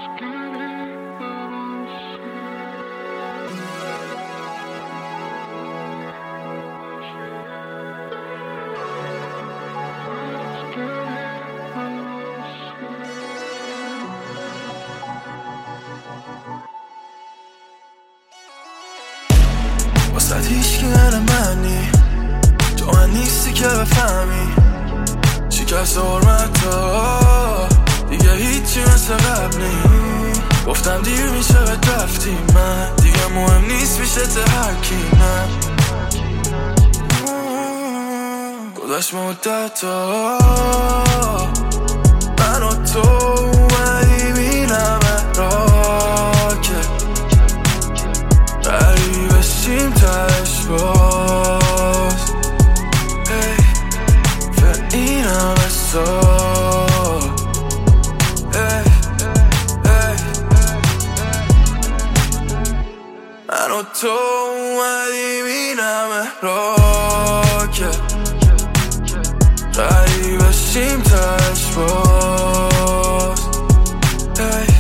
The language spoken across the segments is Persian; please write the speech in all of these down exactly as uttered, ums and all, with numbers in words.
واسه هیچکی غیر منی، تو من نیستی که بفهمی شکست حرمتا دیگه هیچی مثل قبلی. گفتم دیر میشه بهت رفتی، من دیگه مهم نیست میشه ته هرکی. من گذاشت مدتا من و تو اومدی بینمه را که قریب بشیم تش باز. هی فر این همه سال هی هی من و تو اومدی بینمه را که قریب بشیم تش باز. هی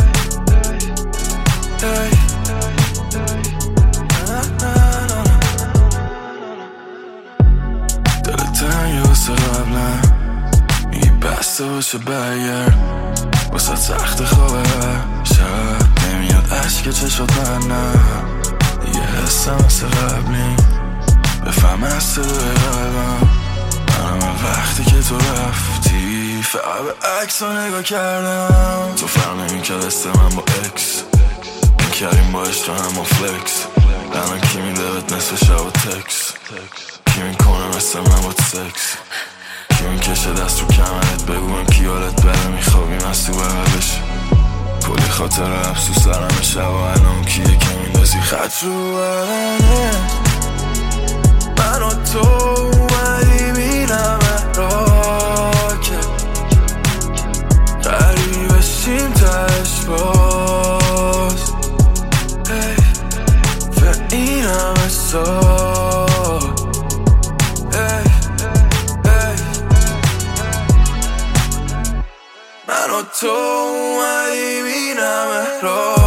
هی دلت تنگه واسه قبلا میگی بسته باشه برگرد، واسه سخت خوابه شب نمیاد عشق چشات من نه دیگه حسم مثل قبلی. بفهم از صدای قلبم منم وقتی که تو رفتی فقط به عکس ها نگاه کردم. تو فرق نمی کرد است من با اکس میکردیم با عشق هم با فلکس. الان کی میده بهت نصف شب و تکس، کی میکنه مثل من با سکس، کی میکشه دست رو کمرت بگویم کی حالت بره میخوابیم از تو بغلش. کلی خاطر افسوس سرم شب و الان کیه که میندازی خط رو بدنه. من و تو اومدی بینمه را که قریب بشیم تش باز. هی فر این همه سال هی هی من و تو اومدی بینمه را